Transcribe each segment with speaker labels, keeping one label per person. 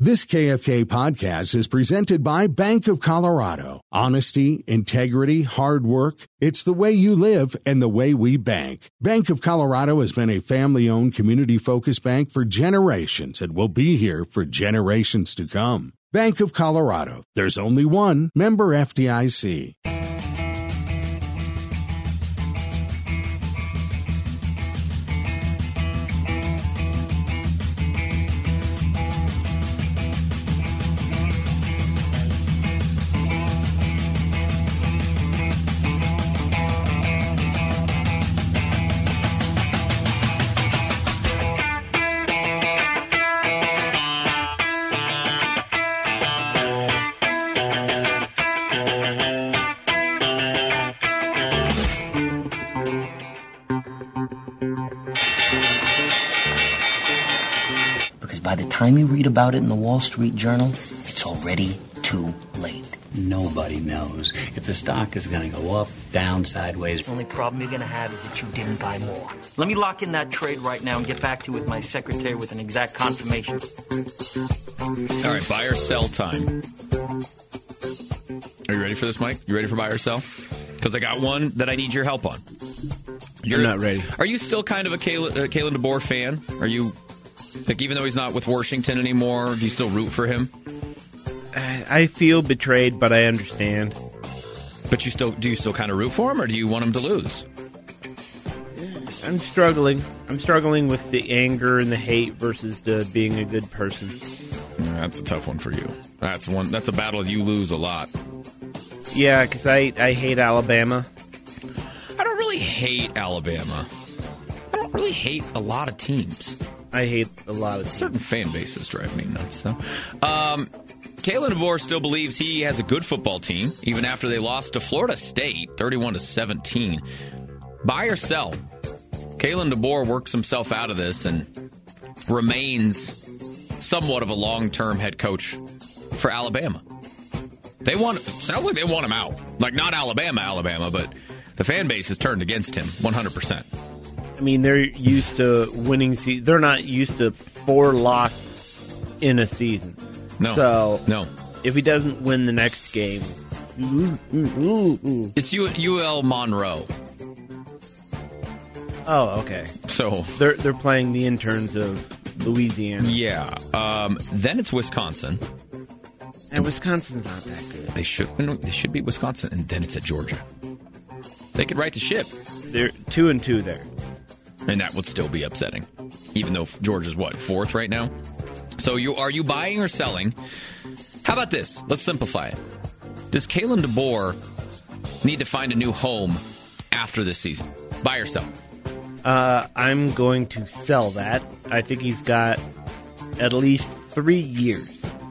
Speaker 1: This KFK podcast is presented by Bank of Colorado. Honesty, integrity, hard work. It's the way you live and the way we bank. Bank of Colorado has been a family-owned, community-focused bank for generations and will be here for generations to come. Bank of Colorado. There's only one. Member FDIC.
Speaker 2: By the time you read about it in the Wall Street Journal, it's already too late.
Speaker 3: Nobody knows if the stock is going to go up, down, sideways.
Speaker 2: The only problem you're going to have is that you didn't buy more. Let me lock in that trade right now and get back to you with my secretary with an exact confirmation.
Speaker 4: All right, buy or sell time. Are you ready for this, Mike? You ready for buy or sell? Because I got one that I need your help on.
Speaker 5: You're not ready.
Speaker 4: Are you still kind of a Kalen DeBoer fan? Are you... Like, even though he's not with Washington anymore, do you still root for him?
Speaker 5: I feel betrayed, but I understand.
Speaker 4: But do you still kind of root for him, or do you want him to lose?
Speaker 5: I'm struggling. I'm struggling with the anger and the hate versus the being a good person.
Speaker 4: That's a tough one for you. That's a battle you lose a lot.
Speaker 5: Yeah, because I hate Alabama.
Speaker 4: I don't really hate Alabama. I don't really hate a lot of teams.
Speaker 5: I hate a lot of
Speaker 4: certain fan bases drive me nuts, though. Kalen DeBoer still believes he has a good football team, even after they lost to Florida State, 31-17. Buy or sell? Kalen DeBoer works himself out of this and remains somewhat of a long-term head coach for Alabama. Sounds like they want him out. Like, not Alabama, but the fan base has turned against him 100%.
Speaker 5: I mean, they're used to winning. They're not used to 4 losses in a season.
Speaker 4: No.
Speaker 5: If he doesn't win the next game,
Speaker 4: it's UL Monroe.
Speaker 5: Oh, okay.
Speaker 4: So
Speaker 5: they're playing the interns of Louisiana.
Speaker 4: Yeah. Then it's Wisconsin.
Speaker 5: And Wisconsin's not that good.
Speaker 4: They should beat Wisconsin, and then it's at Georgia. They could right the ship.
Speaker 5: They're 2-2 there.
Speaker 4: And that would still be upsetting, even though Georgia's, 4th right now? So are you buying or selling? How about this? Let's simplify it. Does Kalen DeBoer need to find a new home after this season? Buy or sell?
Speaker 5: I'm going to sell that. I think he's got at least 3 years.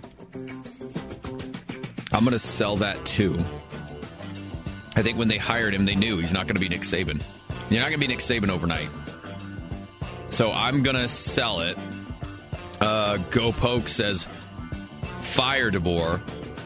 Speaker 4: I'm going to sell that, too. I think when they hired him, they knew he's not going to be Nick Saban. You're not going to be Nick Saban overnight. So I'm going to sell it. Go Poke says, fire DeBoer.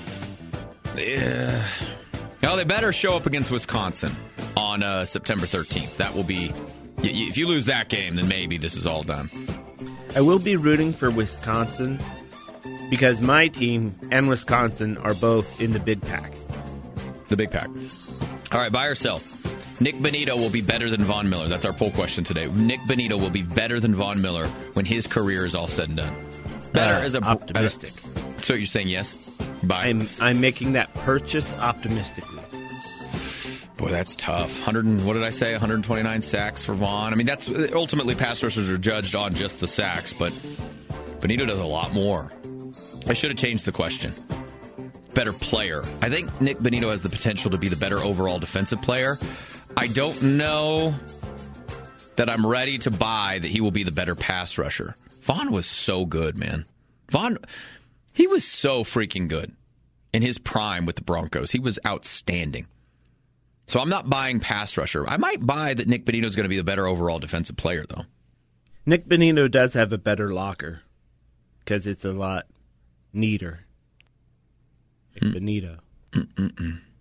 Speaker 4: Yeah. Well, they better show up against Wisconsin on September 13th. That will be... If you lose that game, then maybe this is all done.
Speaker 5: I will be rooting for Wisconsin because my team and Wisconsin are both in the Big Pack.
Speaker 4: The Big Pack. All right, buy or sell? Nick Bonito will be better than Von Miller. That's our poll question today. Nick Bonito will be better than Von Miller when his career is all said and done. Better as a
Speaker 5: optimistic.
Speaker 4: So you're saying yes? Buy.
Speaker 5: I'm making that purchase optimistically.
Speaker 4: Boy, that's tough. What did I say? 129 sacks for Von. I mean, that's ultimately pass rushers are judged on just the sacks, but Bonito does a lot more. I should have changed the question. Better player. I think Nick Bonito has the potential to be the better overall defensive player. I don't know that I'm ready to buy that he will be the better pass rusher. Von was so good, man. He was so freaking good in his prime with the Broncos. He was outstanding. So I'm not buying pass rusher. I might buy that Nick Bonito is going to be the better overall defensive player, though.
Speaker 5: Nick Bonito does have a better locker because it's a lot neater. Nick Bonito.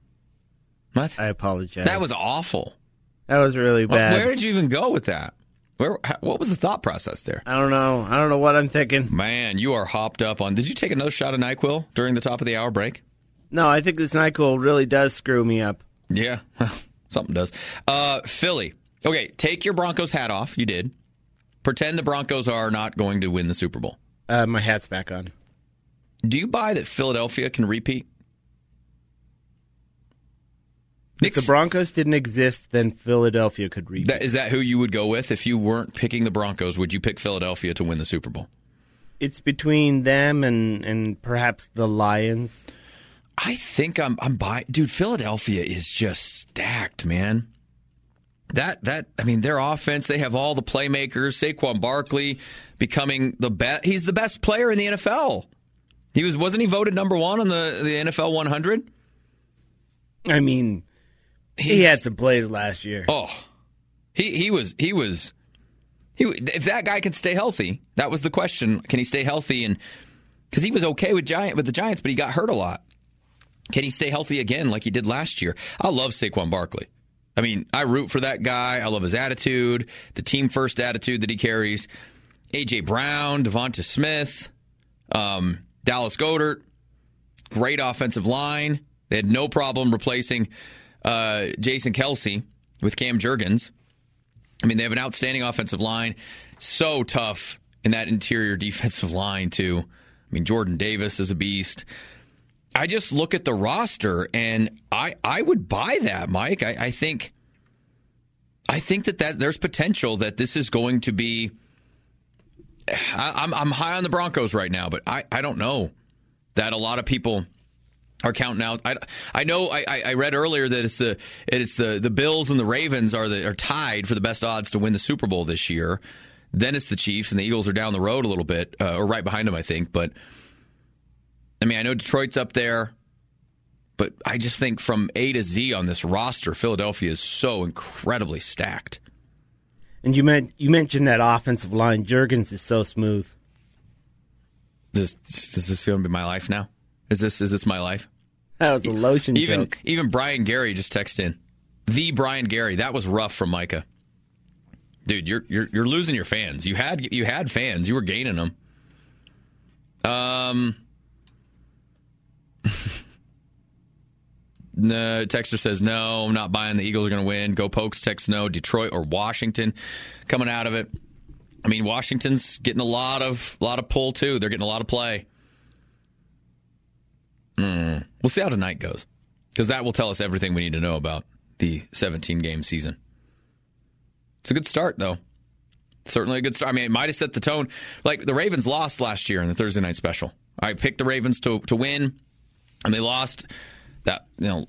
Speaker 4: What?
Speaker 5: I apologize.
Speaker 4: That was awful.
Speaker 5: That was really bad.
Speaker 4: Where did you even go with that? What was the thought process there?
Speaker 5: I don't know. I don't know what I'm thinking.
Speaker 4: Man, you are hopped up on. Did you take another shot of NyQuil during the top of the hour break?
Speaker 5: No, I think this NyQuil really does screw me up.
Speaker 4: Yeah, something does. Philly. Okay, take your Broncos hat off. You did. Pretend the Broncos are not going to win the Super Bowl.
Speaker 5: My hat's back on.
Speaker 4: Do you buy that Philadelphia can repeat?
Speaker 5: If the Broncos didn't exist, then Philadelphia could repeat.
Speaker 4: Is that who you would go with? If you weren't picking the Broncos, would you pick Philadelphia to win the Super Bowl?
Speaker 5: It's between them and perhaps the Lions.
Speaker 4: I think I'm buying. Dude, Philadelphia is just stacked, man. I mean, their offense, they have all the playmakers. Saquon Barkley becoming the best. He's the best player in the NFL. Wasn't he voted number one on the NFL 100?
Speaker 5: I mean, he had some plays last year.
Speaker 4: Oh, he was. If that guy can stay healthy, that was the question. Can he stay healthy? And because he was okay with the Giants, but he got hurt a lot. Can he stay healthy again like he did last year? I love Saquon Barkley. I mean, I root for that guy. I love his attitude, the team first attitude that he carries. A.J. Brown, Devonta Smith, Dallas Goedert, great offensive line. They had no problem replacing Jason Kelce with Cam Jurgens. I mean, they have an outstanding offensive line. So tough in that interior defensive line, too. I mean, Jordan Davis is a beast. I just look at the roster, and I would buy that, Mike. I think that there's potential that this is going to be. I'm high on the Broncos right now, but I don't know that a lot of people are counting out. I know I read earlier that it's the Bills and the Ravens are tied for the best odds to win the Super Bowl this year. Then it's the Chiefs, and the Eagles are down the road a little bit, or right behind them, I think. But I mean, I know Detroit's up there, but I just think from A to Z on this roster, Philadelphia is so incredibly stacked.
Speaker 5: And you mentioned that offensive line. Jurgens is so smooth.
Speaker 4: Is this going to be my life now? Is this my life?
Speaker 5: That was a lotion joke.
Speaker 4: Even Brian Gary just texted in. The Brian Gary. That was rough from Micah. Dude, you're losing your fans. You had fans. You were gaining them. No, Texter says, no, I'm not buying the Eagles are going to win. Go Pokes text no. Detroit or Washington coming out of it. I mean, Washington's getting a lot of pull, too. They're getting a lot of play. We'll see how tonight goes, because that will tell us everything we need to know about the 17-game season. It's a good start, though. Certainly a good start. I mean, it might have set the tone. Like, the Ravens lost last year in the Thursday night special. I picked the Ravens to win, and they lost. That,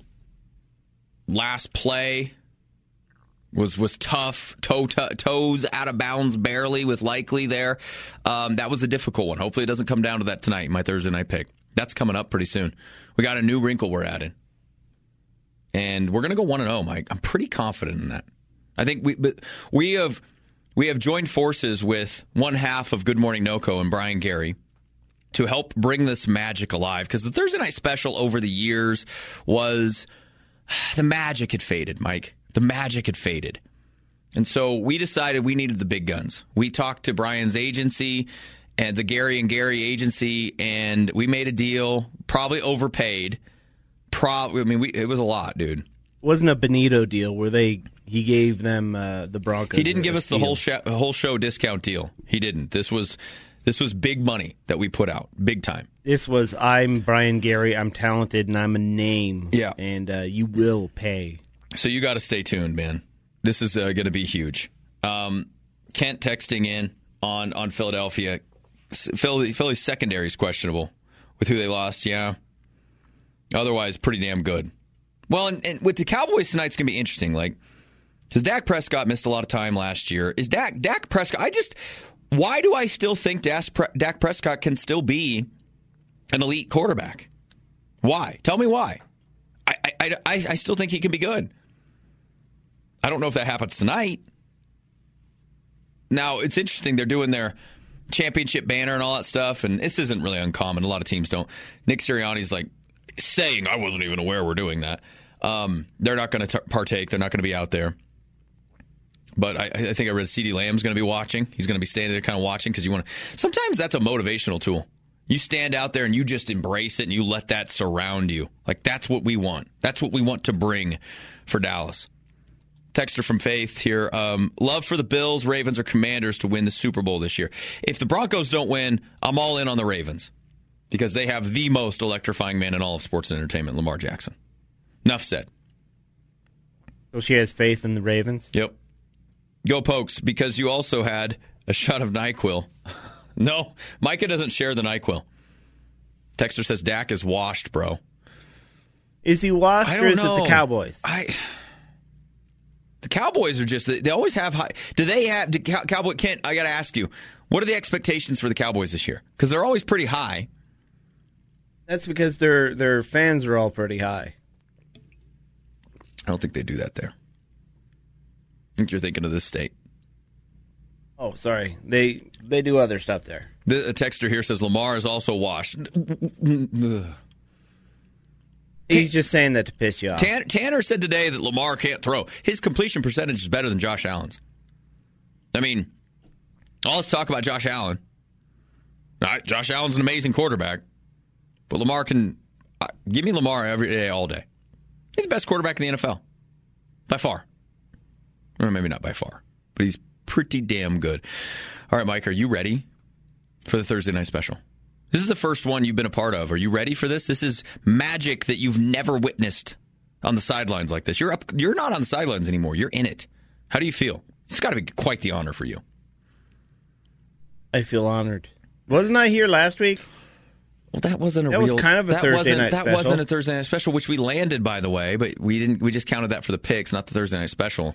Speaker 4: last play was tough. Toes out of bounds barely with Likely there. That was a difficult one. Hopefully it doesn't come down to that tonight, my Thursday night pick. That's coming up pretty soon. We got a new wrinkle we're adding. And we're going to go 1-0, Mike. I'm pretty confident in that. I think we have joined forces with one half of Good Morning NoCo and Brian Gary to help bring this magic alive. Because the Thursday night special over the years was, the magic had faded, Mike. The magic had faded. And so we decided we needed the big guns. We talked to Brian's agency and the Gary and Gary agency, and we made a deal, probably overpaid. It was a lot, dude.
Speaker 5: Wasn't a Benito deal where he gave them the Broncos.
Speaker 4: He didn't give us the whole show discount deal. He didn't. This was big money that we put out, big time. This
Speaker 5: was, I'm Brian Gary, I'm talented, and I'm a name.
Speaker 4: Yeah.
Speaker 5: And you will pay.
Speaker 4: So you got to stay tuned, man. This is going to be huge. Kent texting in on Philadelphia. Philly's secondary is questionable with who they lost, yeah. Otherwise, pretty damn good. Well, and with the Cowboys tonight, it's going to be interesting. Like, because Dak Prescott missed a lot of time last year. Is Dak Prescott... Why do I still think Dak Prescott can still be an elite quarterback? Why? Tell me why. I still think he can be good. I don't know if that happens tonight. Now, it's interesting. They're doing their championship banner and all that stuff, and this isn't really uncommon. A lot of teams don't. Nick Sirianni's like saying, I wasn't even aware we're doing that. They're not going to partake. They're not going to be out there. But I think I read CeeDee Lamb's going to be watching. He's going to be standing there kind of watching because you want to. Sometimes that's a motivational tool. You stand out there and you just embrace it and you let that surround you. Like, that's what we want. That's what we want to bring for Dallas. Texter from Faith here. Love for the Bills, Ravens, or Commanders to win the Super Bowl this year. If the Broncos don't win, I'm all in on the Ravens because they have the most electrifying man in all of sports and entertainment, Lamar Jackson. Enough said.
Speaker 5: So she has faith in the Ravens?
Speaker 4: Yep. Go Pokes, because you also had a shot of NyQuil. No, Micah doesn't share the NyQuil. Texter says Dak is washed, bro.
Speaker 5: Is he washed or is it the Cowboys?
Speaker 4: The Cowboys are just, they always have high. Cowboy Kent, I got to ask you, what are the expectations for the Cowboys this year? Because they're always pretty high.
Speaker 5: That's because their fans are all pretty high.
Speaker 4: I don't think they do that there. I think you're thinking of this state.
Speaker 5: Oh, sorry. They do other stuff there.
Speaker 4: The texter here says Lamar is also washed.
Speaker 5: He's just saying that to piss you off.
Speaker 4: Tanner said today that Lamar can't throw. His completion percentage is better than Josh Allen's. I mean, all this talk about Josh Allen. All right, Josh Allen's an amazing quarterback. But Lamar can... give me Lamar every day, all day. He's the best quarterback in the NFL. By far. Or maybe not by far. But he's pretty damn good. All right, Mike, are you ready for the Thursday night special? This is the first one you've been a part of. Are you ready for this? This is magic that you've never witnessed on the sidelines like this. You're not on the sidelines anymore. You're in it. How do you feel? It's got to be quite the honor for you.
Speaker 5: I feel honored. Wasn't I here last week?
Speaker 4: Well, that was kind of a
Speaker 5: Thursday night special.
Speaker 4: That wasn't a Thursday night special, which we landed, by the way, but we didn't. We just counted that for the picks, not the Thursday night special.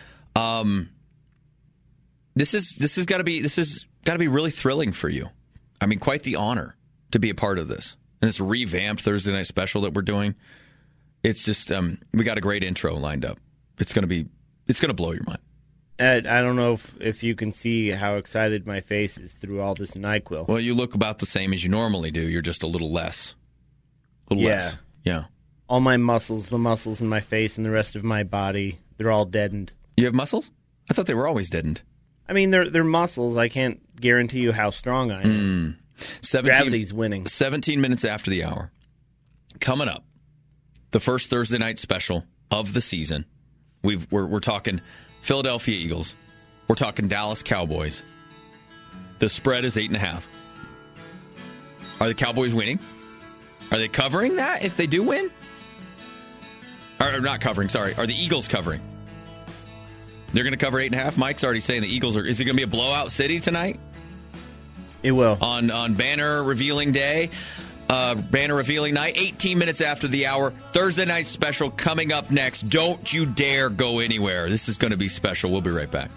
Speaker 4: This has got to be really thrilling for you. I mean, quite the honor to be a part of this. And this revamped Thursday night special that we're doing. It's just we got a great intro lined up. It's gonna blow your mind.
Speaker 5: Ed, I don't know if you can see how excited my face is through all this NyQuil.
Speaker 4: Well, you look about the same as you normally do. You're just a little less. Less. Yeah.
Speaker 5: All my muscles, the muscles in my face and the rest of my body, they're all deadened.
Speaker 4: You have muscles? I thought they were always deadened.
Speaker 5: I mean, they're muscles. I can't guarantee you how strong I am. Gravity's winning.
Speaker 4: 17 minutes after the hour. Coming up, the first Thursday night special of the season. We're talking Philadelphia Eagles. We're talking Dallas Cowboys. The spread is 8.5. Are the Cowboys winning? Are they covering that if they do win? Or not covering, sorry. Are the Eagles covering? They're going to cover 8.5. Mike's already saying the Eagles are. Is it going to be a blowout city tonight?
Speaker 5: It will.
Speaker 4: On banner revealing day. Banner revealing night, 18 minutes after the hour. Thursday night special coming up next. Don't you dare go anywhere. This is going to be special. We'll be right back.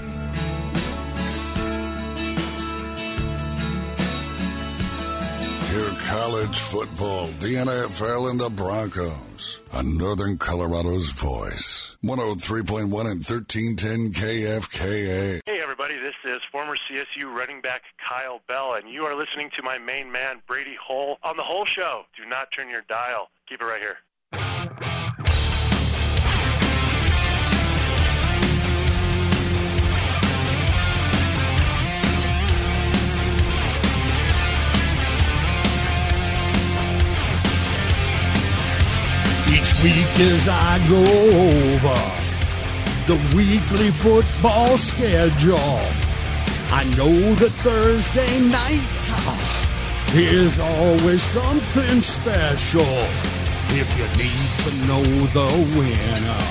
Speaker 6: Hear college football, the NFL, and the Broncos on Northern Colorado's voice. 103.1 and 1310 KFKA.
Speaker 7: Hey, everybody. This is former CSU running back Kyle Bell, and you are listening to my main man, Brady Hull, on The Hull Show. Do not turn your dial. Keep it right here.
Speaker 1: Each week as I go over the weekly football schedule, I know that Thursday night is always something special. If you need to know the winner,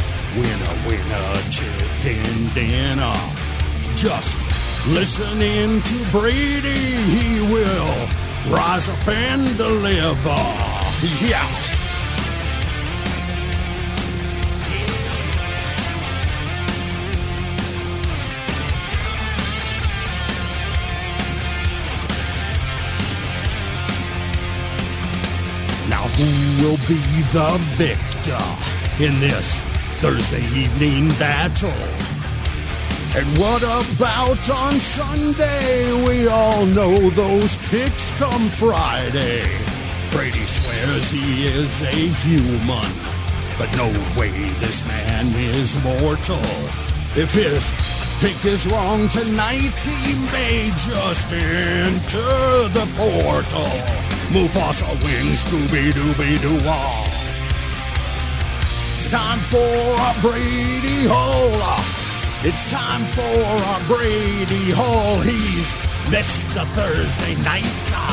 Speaker 1: chicken dinner, just listen in to Brady. He will rise up and deliver. Yeah. Now who will be the victor in this Thursday evening battle? And what about on Sunday? We all know those picks come Friday. Brady swears he is a human, but no way this man is mortal. If his pick is wrong tonight, he may just enter the portal. Mufasa wings, Scooby-Dooby-Doo-Wah. It's time for a Brady Hole. It's time for a Brady Hole. He's Mr. Thursday Night.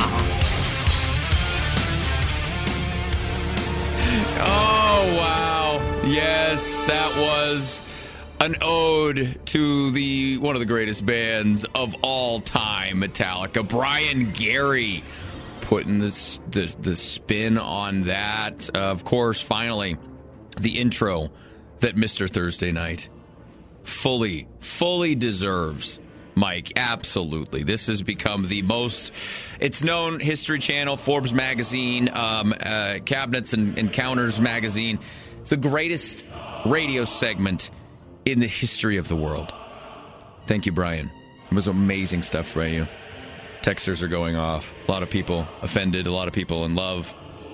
Speaker 4: Oh, wow. Yes, that was an ode to one of the greatest bands of all time, Metallica. Brian Gary putting the spin on that. Of course, finally, the intro that Mr. Thursday Night fully deserves, Mike. Absolutely. This has become the most, it's known, History Channel, Forbes magazine, Cabinets and Encounters magazine. It's the greatest radio segment in the history of the world. Thank you, Brian. It was amazing stuff for you. Texters are going off. A lot of people offended, a lot of people in love.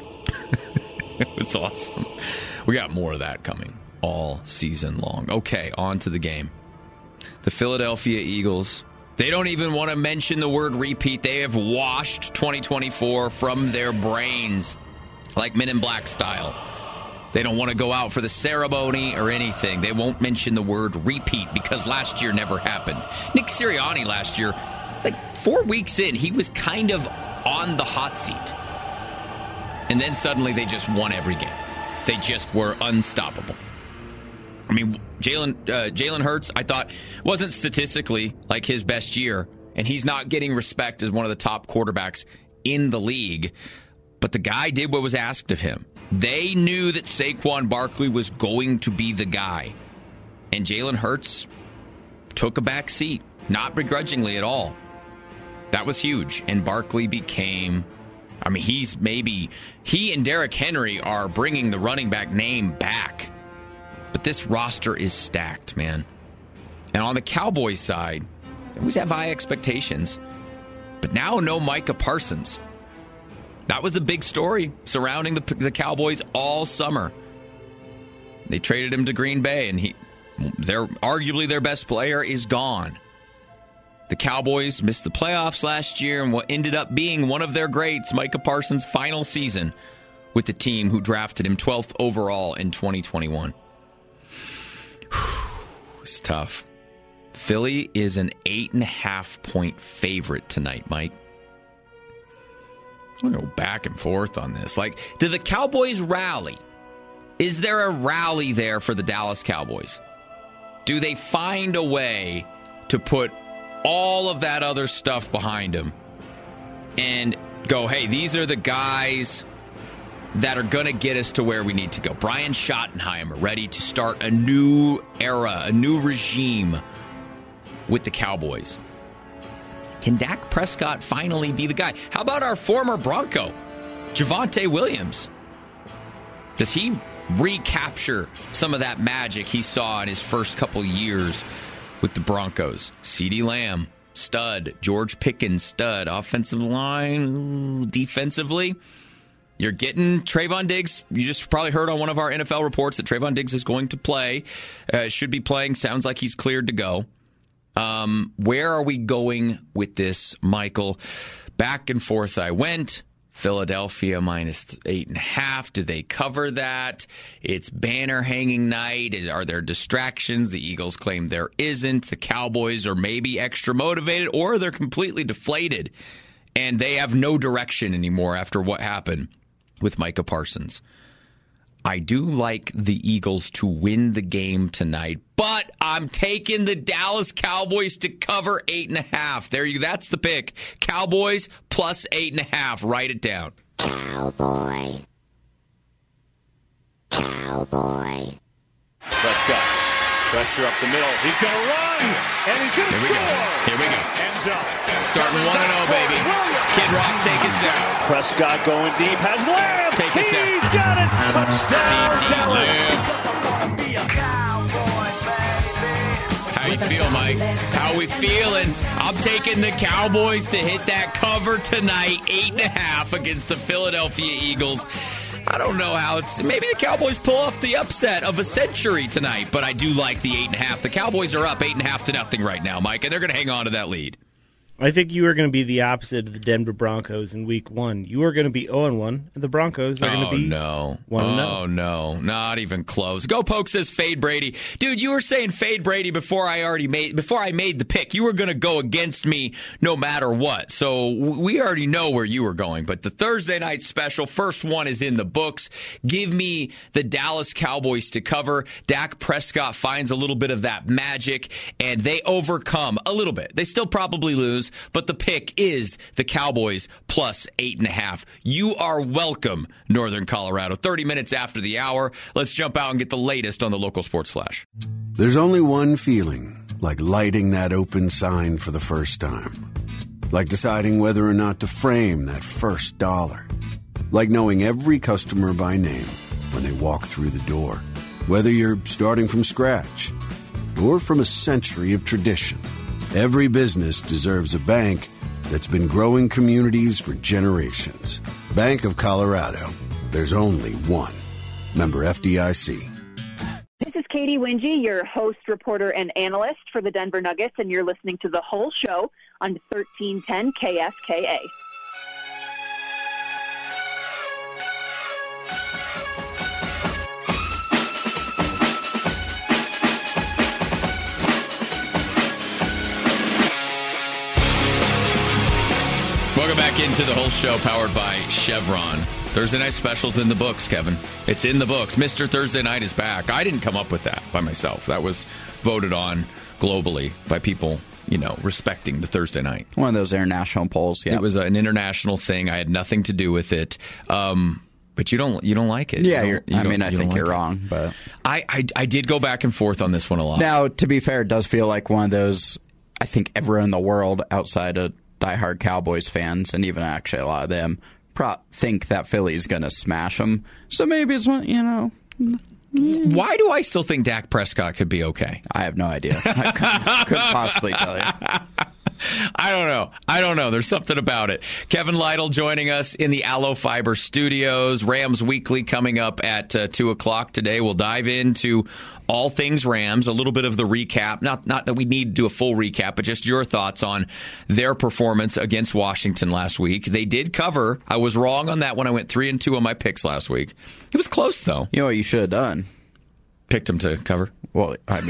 Speaker 4: It was awesome. We got more of that coming all season long. Okay, on to the game. The Philadelphia Eagles, they don't even want to mention the word repeat. They have washed 2024 from their brains like Men in Black style. They don't want to go out for the ceremony or anything. They won't mention the word repeat because last year never happened. Nick Sirianni last year, like 4 weeks in, he was kind of on the hot seat. And then suddenly they just won every game. They just were unstoppable. I mean, Jalen Hurts, I thought, wasn't statistically like his best year, and he's not getting respect as one of the top quarterbacks in the league, but the guy did what was asked of him. They knew that Saquon Barkley was going to be the guy, and Jalen Hurts took a back seat, not begrudgingly at all. That was huge, and Barkley became, I mean, he and Derrick Henry are bringing the running back name back. But this roster is stacked, man. And on the Cowboys side, they always have high expectations. But now no Micah Parsons. That was the big story surrounding the Cowboys all summer. They traded him to Green Bay, and arguably their best player is gone. The Cowboys missed the playoffs last year, and what ended up being one of their greats, Micah Parsons' final season with the team who drafted him 12th overall in 2021. It's tough. Philly is an 8.5-point favorite tonight, Mike. I'm going to go back and forth on this. Like, do the Cowboys rally? Is there a rally there for the Dallas Cowboys? Do they find a way to put all of that other stuff behind them and go, hey, these are the guys that are going to get us to where we need to go? Brian Schottenheimer ready to start a new era, a new regime with the Cowboys. Can Dak Prescott finally be the guy? How about our former Bronco, Javonte Williams? Does he recapture some of that magic he saw in his first couple years with the Broncos? CeeDee Lamb, stud. George Pickens, stud. Offensive line, defensively, you're getting Trayvon Diggs. You just probably heard on one of our NFL reports that Trayvon Diggs is going to play. Should be playing. Sounds like he's cleared to go. Where are we going with this, Michael? Back and forth I went. Philadelphia minus 8.5. Do they cover that? It's banner hanging night. Are there distractions? The Eagles claim there isn't. The Cowboys are maybe extra motivated, or they're completely deflated and they have no direction anymore after what happened with Micah Parsons. I do like the Eagles to win the game tonight, but I'm taking the Dallas Cowboys to cover 8.5. There you go. That's the pick. Cowboys plus 8.5. Write it down.
Speaker 8: Cowboy.
Speaker 9: Prescott. Pressure up the middle. He's going to run, and he's going to score.
Speaker 4: Here we go.
Speaker 9: End zone.
Speaker 4: Starting 1-0, baby. Kid Rock, take us down.
Speaker 9: Prescott going deep. Has Lamb.
Speaker 4: Take us down.
Speaker 9: He's got it. Touchdown, Dallas.
Speaker 4: How you feel, Mike? How we feeling? I'm taking the Cowboys to hit that cover tonight, 8.5 against the Philadelphia Eagles. I don't know how it's... Maybe the Cowboys pull off the upset of a century tonight, but I do like the 8.5. The Cowboys are up 8.5-0 right now, Mike, and they're going to hang on to that lead.
Speaker 5: I think you are going to be the opposite of the Denver Broncos in Week 1. You are going to be 0-1, and the Broncos are going to be 1-0.
Speaker 4: Oh, no. Not even close. Go Poke says fade Brady. Dude, you were saying fade Brady before I made the pick. You were going to go against me no matter what. So we already know where you were going. But the Thursday night special, first one is in the books. Give me the Dallas Cowboys to cover. Dak Prescott finds a little bit of that magic, and they overcome a little bit. They still probably lose, but the pick is the Cowboys plus 8.5. You are welcome, Northern Colorado. 30 minutes after the hour, let's jump out and get the latest on the local sports flash.
Speaker 10: There's only one feeling, like lighting that open sign for the first time. Like deciding whether or not to frame that first dollar. Like knowing every customer by name when they walk through the door. Whether you're starting from scratch or from a century of tradition. Every business deserves a bank that's been growing communities for generations. Bank of Colorado. There's only one. Member FDIC.
Speaker 11: This is Katie Wingy, your host, reporter, and analyst for the Denver Nuggets, and you're listening to The Whole Show on 1310 KSKA.
Speaker 4: Welcome back into The Whole Show, powered by Chevron. Thursday night specials in the books, Kevin. It's in the books. Mr. Thursday Night is back. I didn't come up with that by myself. That was voted on globally by people, respecting the Thursday night.
Speaker 12: One of those international polls, yeah.
Speaker 4: It was an international thing. I had nothing to do with it. But you don't like it.
Speaker 12: Yeah, I think you're wrong. But
Speaker 4: I did go back and forth on this one a lot.
Speaker 12: Now, to be fair, it does feel like one of those, I think everyone in the world outside of diehard Cowboys fans, and even actually a lot of them, think that Philly's going to smash them. So maybe it's one,
Speaker 4: Why do I still think Dak Prescott could be okay?
Speaker 12: I have no idea. I couldn't possibly tell you.
Speaker 4: I don't know. There's something about it. Kevin Lytle joining us in the Aloe Fiber Studios. Rams Weekly coming up at 2 o'clock today. We'll dive into all things Rams, a little bit of the recap. Not that we need to do a full recap, but just your thoughts on their performance against Washington last week. They did cover. I was wrong on that when I went 3-2 on my picks last week. It was close, though.
Speaker 12: You know what you should have done?
Speaker 4: Picked them to cover.
Speaker 12: Well,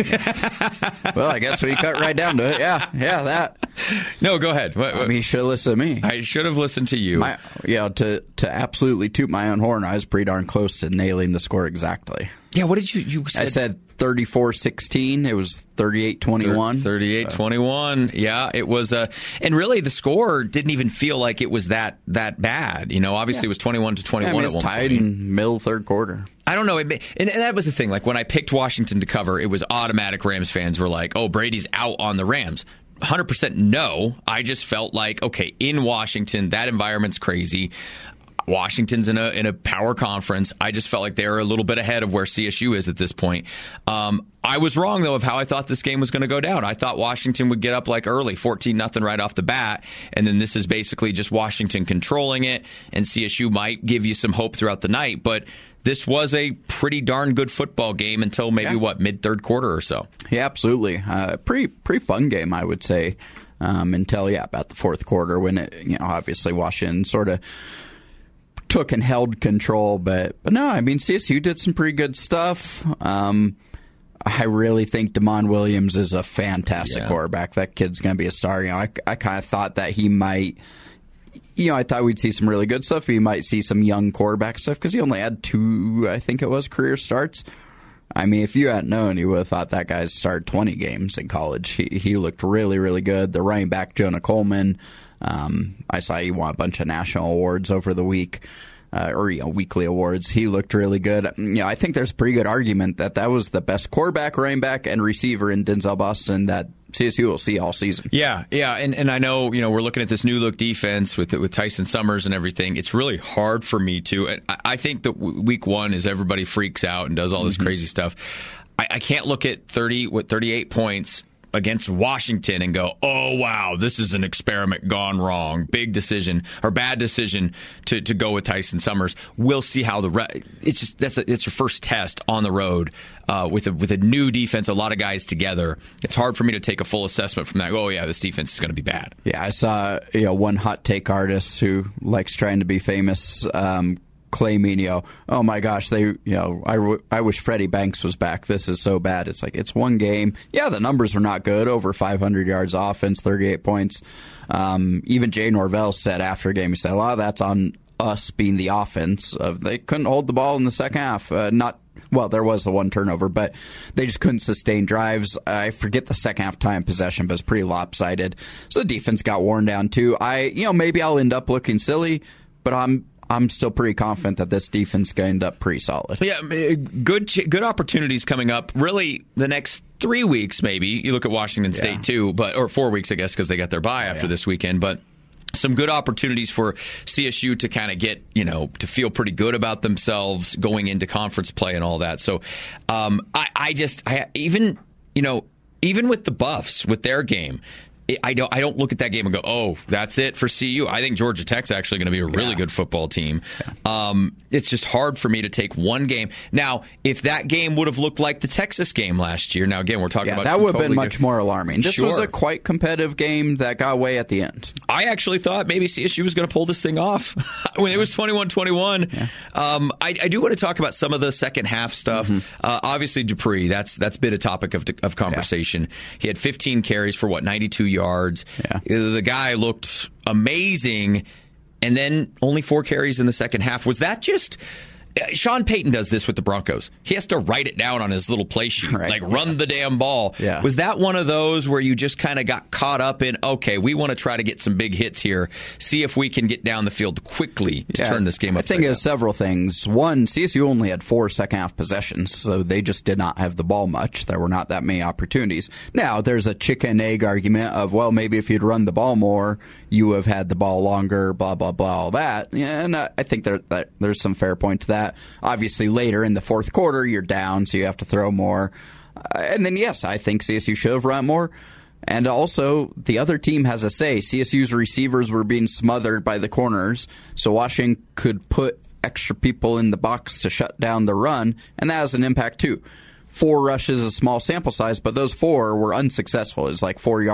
Speaker 12: I guess we cut right down to it. Yeah, that.
Speaker 4: No, go ahead.
Speaker 12: You should have listened to me.
Speaker 4: I should have listened to you.
Speaker 12: To absolutely toot my own horn, I was pretty darn close to nailing the score exactly.
Speaker 4: Yeah, what did you say?
Speaker 12: I said 34-16. It was 38-21.
Speaker 4: 38-21. Yeah, it was. And really, the score didn't even feel like it was that bad. Obviously, it was 21-21 at one point.
Speaker 12: Tied in middle third quarter.
Speaker 4: I don't know. And that was the thing. Like, when I picked Washington to cover, it was automatic. Rams fans were like, oh, Brady's out on the Rams. 100% no. I just felt like, okay, in Washington, that environment's crazy. Washington's in a power conference. I just felt like they were a little bit ahead of where CSU is at this point. I was wrong, though, of how I thought this game was going to go down. I thought Washington would get up like early, 14-0 right off the bat, and then this is basically just Washington controlling it, and CSU might give you some hope throughout the night. But this was a pretty darn good football game until maybe, mid-third quarter or so.
Speaker 12: Yeah, absolutely. Pretty fun game, I would say, until, about the fourth quarter when, obviously Washington sort of took and held control, but no, CSU did some pretty good stuff. I really think Damon Williams is a fantastic quarterback. That kid's going to be a star. I kind of thought that he might. I thought we'd see some really good stuff. We might see some young quarterback stuff because he only had 2, I think it was, career starts. If you hadn't known, you would have thought that guy's started 20 games in college. He looked really, really good. The running back, Jonah Coleman. I saw he won a bunch of national awards over the week, weekly awards. He looked really good. I think there's a pretty good argument that was the best quarterback, running back, and receiver in Denzel Boston that CSU will see all season.
Speaker 4: Yeah, and I know we're looking at this new look defense with Tyson Summers and everything. It's really hard for me to. I think that week one is everybody freaks out and does all this crazy stuff. I can't look at 38 points against Washington and go, oh, wow, this is an experiment gone wrong. Big decision or bad decision to go with Tyson Summers. We'll see how it's your first test on the road with a new defense, a lot of guys together. It's hard for me to take a full assessment from that. Oh, yeah, this defense is going to be bad.
Speaker 12: Yeah, I saw one hot take artist who likes trying to be famous claiming, oh my gosh, I wish Freddie Banks was back. This is so bad. It's like, it's one game. Yeah, the numbers were not good. Over 500 yards offense, 38 points. Even Jay Norvell said after a game, he said, a lot of that's on us being the offense. They couldn't hold the ball in the second half. There was the one turnover, but they just couldn't sustain drives. I forget the second half time possession, but it's pretty lopsided. So the defense got worn down too. Maybe I'll end up looking silly, but I'm still pretty confident that this defense is going to end up pretty solid.
Speaker 4: Yeah, good opportunities coming up. Really, the next 3 weeks, maybe. You look at Washington State, too, or 4 weeks, I guess, because they got their bye after this weekend. But some good opportunities for CSU to kind of get, to feel pretty good about themselves going into conference play and all that. So even with the Buffs, with their game, I don't look at that game and go, oh, that's it for CU. I think Georgia Tech's actually going to be a really good football team. Yeah. It's just hard for me to take one game. Now, if that game would have looked like the Texas game last year, now again, we're talking about
Speaker 12: that would have been much more alarming. This was a quite competitive game that got away at the end.
Speaker 4: I actually thought maybe CSU was going to pull this thing off when it was 21-21. Yeah. I do want to talk about some of the second half stuff. Mm-hmm. Obviously, Dupree, that's been a topic of conversation. Yeah. He had 15 carries for 92 yards. Yeah. The guy looked amazing, and then only 4 carries in the second half. Was that just... Sean Payton does this with the Broncos. He has to write it down on his little play sheet, run the damn ball. Yeah. Was that one of those where you just kind of got caught up in, okay, we want to try to get some big hits here, see if we can get down the field quickly to turn this game upside down?
Speaker 12: I think it was several things. One, CSU only had 4 second-half possessions, so they just did not have the ball much. There were not that many opportunities. Now, there's a chicken-egg argument of, well, maybe if you'd run the ball more, you have had the ball longer, blah, blah, blah, all that. Yeah, and I think there's some fair point to that. Obviously, later in the fourth quarter, you're down, so you have to throw more. And then, yes, I think CSU should have run more. And also, the other team has a say. CSU's receivers were being smothered by the corners, so Washington could put extra people in the box to shut down the run, and that has an impact, too. 4 rushes, a small sample size, but those 4 were unsuccessful. It was like 4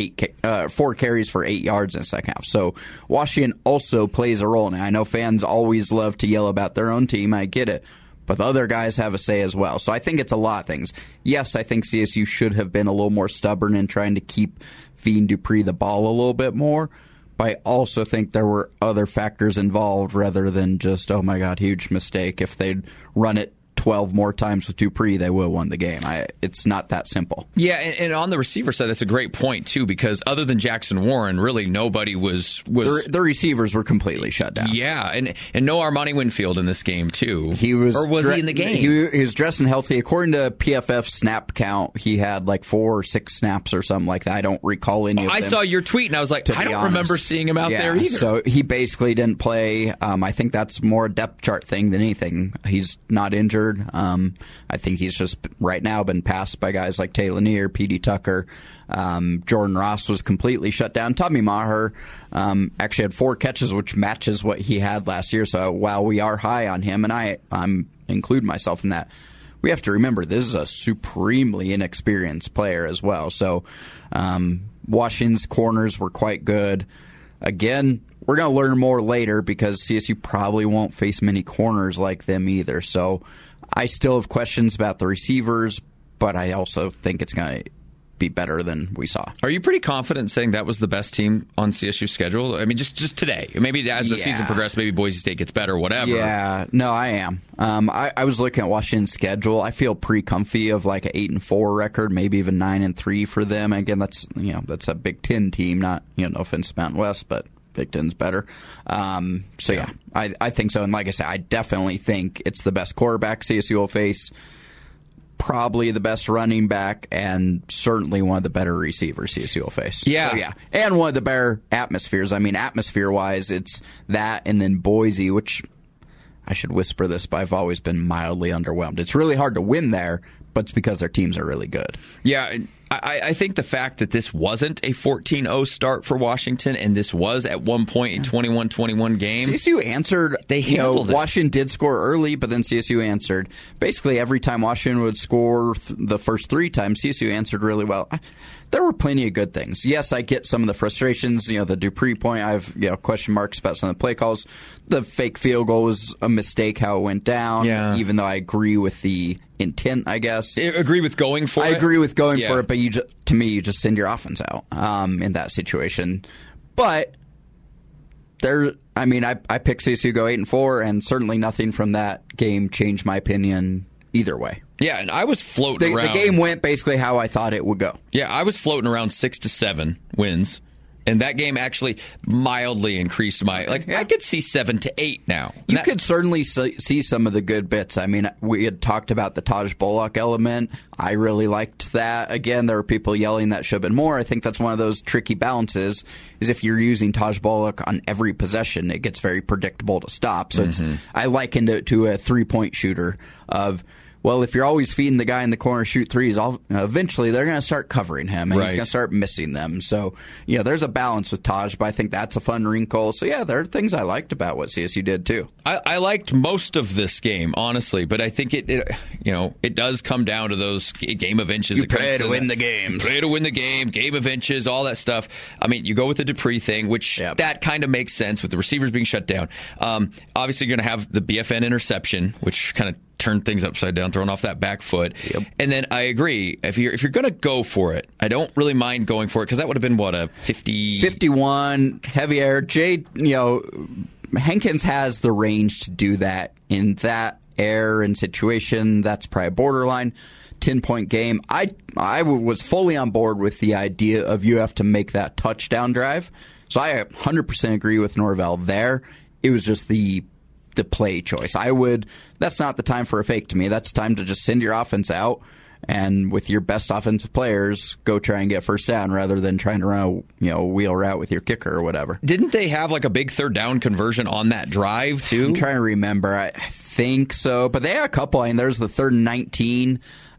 Speaker 12: carries for 8 yards in the second half. So Washington also plays a role. Now, I know fans always love to yell about their own team. I get it. But the other guys have a say as well. So I think it's a lot of things. Yes, I think CSU should have been a little more stubborn in trying to keep feeding Dupree the ball a little bit more. But I also think there were other factors involved rather than just, oh my God, huge mistake. If they'd run it 12 more times with Dupree, they will have won the game. It's not that simple.
Speaker 4: Yeah, and on the receiver side, that's a great point, too, because other than Jackson Warren, really nobody was...
Speaker 12: The receivers were completely shut down.
Speaker 4: Yeah, and no Armani Winfield in this game, too.
Speaker 12: Was
Speaker 4: he in the game?
Speaker 12: He was dressed and healthy. According to PFF snap count, he had like 4 or 6 snaps or something like that. I don't recall any of them.
Speaker 4: I saw your tweet, and I was like, I don't remember seeing him out there either.
Speaker 12: So he basically didn't play. I think that's more a depth chart thing than anything. He's not injured. I think he's just right now been passed by guys like Tay Lanier, P.D. Tucker. Jordan Ross was completely shut down. Tommy Maher actually had 4 catches, which matches what he had last year. So while we are high on him, and I'm include myself in that, we have to remember this is a supremely inexperienced player as well. So Washington's corners were quite good. Again, we're going to learn more later because CSU probably won't face many corners like them either. So I still have questions about the receivers, but I also think it's going to be better than we saw.
Speaker 4: Are you pretty confident saying that was the best team on CSU's schedule? I mean, just today. Maybe as the season progresses, maybe Boise State gets better, whatever.
Speaker 12: Yeah, no, I am. I was looking at Washington's schedule. I feel pretty comfy of like an 8-4 record, maybe even 9-3 for them. Again, that's a Big Ten team, not no offense to Mountain West, but Big Ten's better. I think so. And like I said, I definitely think it's the best quarterback CSU will face, probably the best running back, and certainly one of the better receivers CSU will face.
Speaker 4: Yeah.
Speaker 12: So, and one of the better atmospheres. I mean, atmosphere-wise, it's that and then Boise, which I should whisper this, but I've always been mildly underwhelmed. It's really hard to win there, but it's because their teams are really good.
Speaker 4: Yeah, I think the fact that this wasn't a 14-0 start for Washington and this was at one point a 21-21 game.
Speaker 12: CSU answered.
Speaker 4: They handled it.
Speaker 12: Washington did score early, but then CSU answered. Basically, every time Washington would score the first 3 times, CSU answered really well. There were plenty of good things. Yes, I get some of the frustrations. The Dupree point, I have question marks about some of the play calls. The fake field goal was a mistake how it went down, even though I agree with the intent, I guess.
Speaker 4: I agree with going for it?
Speaker 12: I agree with going for it, but to me, you just send your offense out in that situation. But I picked CSU to go 8-4, and certainly nothing from that game changed my opinion either way.
Speaker 4: Yeah, and I was floating around.
Speaker 12: The game went basically how I thought it would go.
Speaker 4: Yeah, I was floating around 6-7 wins. And that game actually mildly increased my... I could see 7-8 now.
Speaker 12: You could certainly see some of the good bits. I mean, we had talked about the Taj Bullock element. I really liked that. Again, there were people yelling that should have been more. I think that's one of those tricky balances, is if you're using Taj Bullock on every possession, it gets very predictable to stop. So I likened it to a three-point shooter of... Well, if you're always feeding the guy in the corner shoot threes, eventually they're going to start covering him, and he's going to start missing them. So, there's a balance with Taj, but I think that's a fun wrinkle. So, there are things I liked about what CSU did, too.
Speaker 4: I liked most of this game, honestly, but I think it does come down to those game of inches.
Speaker 12: You play to win the game.
Speaker 4: Play to win the game of inches, all that stuff. I mean, you go with the Dupree thing, which that kind of makes sense with the receivers being shut down. Obviously, you're going to have the BFN interception, which kind of turned things upside down, thrown off that back foot. And then I agree, if you're going to go for it, I don't really mind going for it, because that would have been, a
Speaker 12: 51, heavy air. Hankins has the range to do that in that air and situation. That's probably borderline 10-point game. I was fully on board with the idea of you have to make that touchdown drive. So I 100% agree with Norvell there. It was just the play choice. That's not the time for a fake to me. That's time to just send your offense out and with your best offensive players, go try and get first down rather than trying to run a wheel route with your kicker or whatever.
Speaker 4: Didn't they have a big third down conversion on that drive too?
Speaker 12: I'm trying to remember. I think so, but they had a couple. I mean, there's the 3rd and 19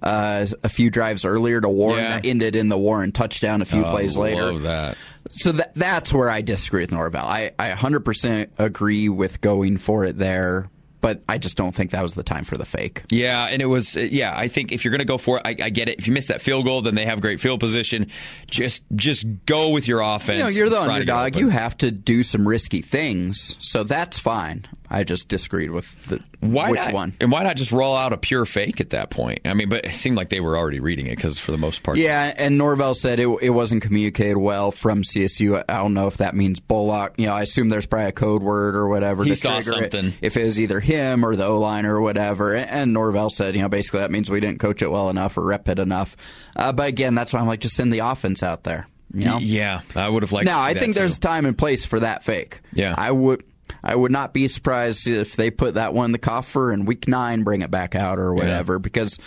Speaker 12: a few drives earlier to Warren that ended in the Warren touchdown a few plays later.
Speaker 4: Love that.
Speaker 12: So that's where I disagree with Norvell. I 100% agree with going for it there, but I just don't think that was the time for the fake.
Speaker 4: Yeah, and it was, I think if you're going to go for it, I get it. If you miss that field goal, then they have great field position. Just go with your offense.
Speaker 12: You're the underdog. You have to do some risky things, so that's fine. I just disagreed with which one.
Speaker 4: And why not just roll out a pure fake at that point? I mean, but it seemed like they were already reading it, because for the most part.
Speaker 12: Yeah, and Norvell said it wasn't communicated well from CSU. I don't know if that means Bullock. I assume there's probably a code word or whatever.
Speaker 4: He saw something.
Speaker 12: If it was either him or the O-line or whatever. And Norvell said, basically that means we didn't coach it well enough or rep it enough. But again, that's why I'm like, just send the offense out there.
Speaker 4: Yeah, I would have liked to see that.
Speaker 12: Now, I think there's time and place for that fake.
Speaker 4: Yeah.
Speaker 12: I would not be surprised if they put that one in the coffer and week 9 bring it back out or whatever, because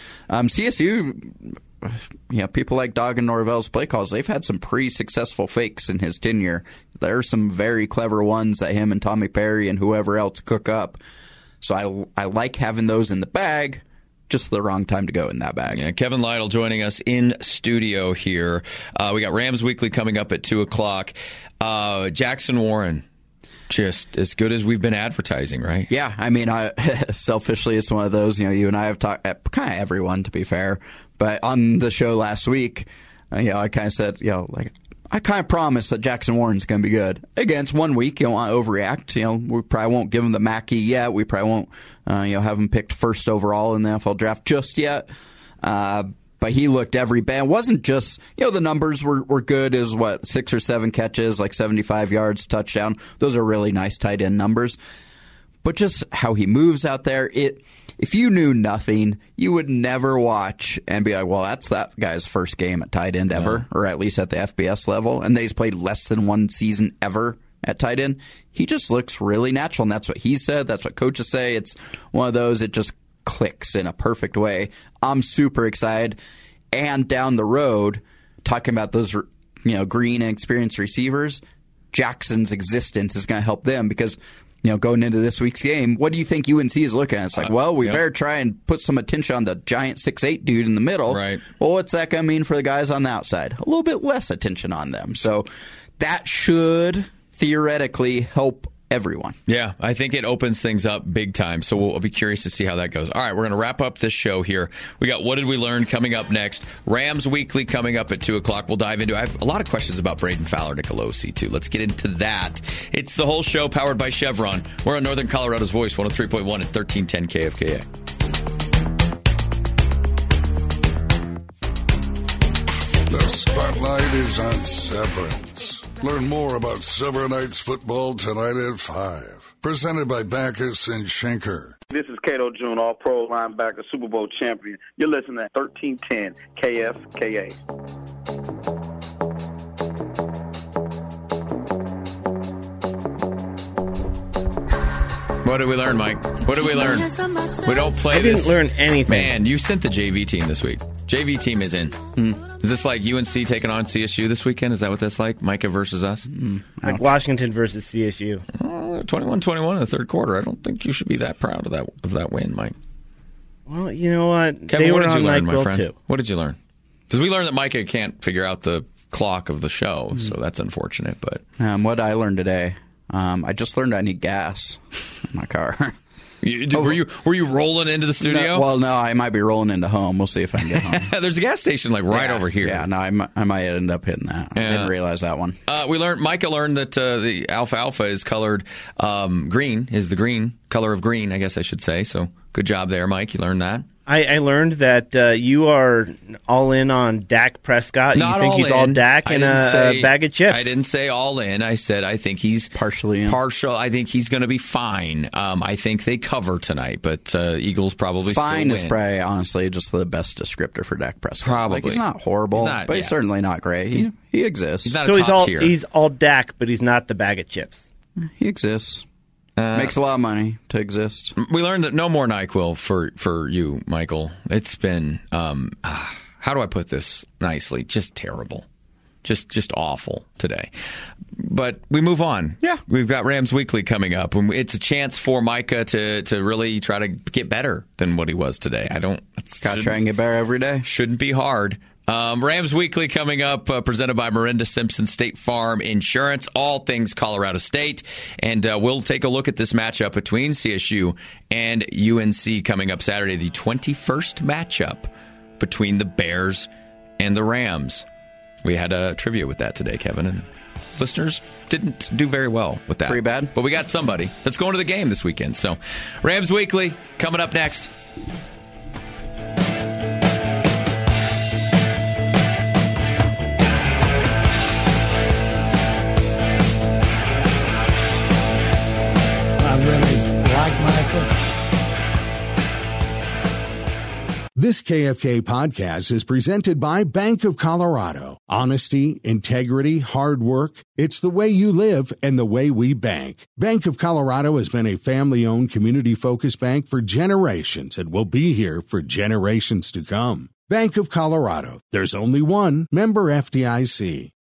Speaker 12: CSU, people like Dog and Norvell's play calls, they've had some pretty successful fakes in his tenure. There are some very clever ones that him and Tommy Perry and whoever else cook up. So I like having those in the bag. Just the wrong time to go in that bag.
Speaker 4: Yeah, Kevin Lytle joining us in studio here. We got Rams Weekly coming up at 2 o'clock. Jackson Warren. Just as good as we've been advertising, right?
Speaker 12: Yeah, I mean, selfishly, it's one of those, you and I have talked, kind of everyone, to be fair, but on the show last week, I kind of said, I kind of promised that Jackson Warren's going to be good. Again, it's 1 week. You don't want to overreact. We probably won't give him the Mackey yet. We probably won't, have him picked first overall in the NFL draft just yet. But he looked every bit. It wasn't just, the numbers were good as 6 or 7 catches, 75 yards, touchdown. Those are really nice tight end numbers. But just how he moves out there, if you knew nothing, you would never watch and be like, well, that's that guy's first game at tight end ever, or at least at the FBS level. And he's played less than 1 season ever at tight end. He just looks really natural, and that's what he said. That's what coaches say. It's one of those, it just clicks in a perfect way. I'm super excited. And down the road, talking about those, green and experienced receivers, Jackson's existence is going to help them, because going into this week's game, what do you think UNC is looking at? It's like, we better try and put some attention on the giant 6'8" dude in the middle.
Speaker 4: Right.
Speaker 12: Well, what's that going to mean for the guys on the outside? A little bit less attention on them. So that should theoretically help everyone.
Speaker 4: Yeah, I think it opens things up big time. So we'll be curious to see how that goes. All right, we're going to wrap up this show here. We got What Did We Learn coming up next. Rams Weekly coming up at 2 o'clock. We'll dive into it. I have a lot of questions about Braden Fowler Nicolosi, too. Let's get into that. It's the whole show powered by Chevron. We're on Northern Colorado's Voice, 103.1 at 1310 KFKA.
Speaker 6: The spotlight is on Severance. Learn more about Severinites football tonight at 5. Presented by Backus and Schenker.
Speaker 13: This is Cato June, all-pro linebacker, Super Bowl champion. You're listening to 1310 KFKA.
Speaker 4: What did we learn, Mike? What did we learn? We don't play this.
Speaker 5: I didn't learn anything.
Speaker 4: Man, you sent the JV team this week. JV team is in. Is this like UNC taking on CSU this weekend? Is that what that's like? Micah versus us?
Speaker 5: Like Washington versus CSU.
Speaker 4: 21-21 in the third quarter. I don't think you should be that proud of that win, Mike.
Speaker 5: Well, you know what?
Speaker 4: Kevin,
Speaker 5: they
Speaker 4: what
Speaker 5: were
Speaker 4: did you learn, my friend?
Speaker 5: Too.
Speaker 4: What did you learn? Because we learned that Micah can't figure out the clock of the show, so that's unfortunate. But
Speaker 12: what I learned today, I just learned I need gas in my car.
Speaker 4: Were you rolling into the studio?
Speaker 12: No, I might be rolling into home. We'll see if I can get home.
Speaker 4: There's a gas station right over here.
Speaker 12: Yeah, no, I might end up hitting that. I didn't realize that one.
Speaker 4: Micah learned that the alfalfa is colored green, is the green color of green, I guess I should say. So good job there, Mike. You learned that.
Speaker 5: I learned that you are all in on Dak Prescott.
Speaker 4: Not
Speaker 5: you think
Speaker 4: all
Speaker 5: he's
Speaker 4: in.
Speaker 5: all Dak and a bag of chips.
Speaker 4: I didn't say all in. I said I think he's
Speaker 12: partially in.
Speaker 4: Partial. I think he's going to be fine. I think they cover tonight, but Eagles probably
Speaker 12: fine
Speaker 4: still
Speaker 12: is
Speaker 4: win.
Speaker 12: probably honestly just the best descriptor for Dak Prescott.
Speaker 4: Probably.
Speaker 12: Like, he's not horrible, but he's certainly not great. He exists.
Speaker 4: He's not
Speaker 5: so
Speaker 4: a top tier.
Speaker 5: He's all Dak, but he's not the bag of chips.
Speaker 12: He exists. Makes a lot of money to exist.
Speaker 4: We learned that no more NyQuil for you, Michael. It's been, how do I put this nicely? Just terrible. Just awful today. But we move on.
Speaker 12: Yeah.
Speaker 4: We've got Rams Weekly coming up. It's a chance for Micah to really try to get better than what he was today.
Speaker 12: Got to try and get better every day.
Speaker 4: Shouldn't be hard. Rams Weekly coming up, presented by Miranda Simpson State Farm Insurance, all things Colorado State. And we'll take a look at this matchup between CSU and UNC coming up Saturday, the 21st matchup between the Bears and the Rams. We had a trivia with that today, Kevin, and listeners didn't do very well with that.
Speaker 12: Pretty bad.
Speaker 4: But we got somebody that's going to the game this weekend. So Rams Weekly coming up next.
Speaker 1: This KFK podcast is presented by Bank of Colorado. Honesty, integrity, hard work. It's the way you live and the way we bank. Bank of Colorado has been a family-owned, community-focused bank for generations and will be here for generations to come. Bank of Colorado. There's only one. Member FDIC.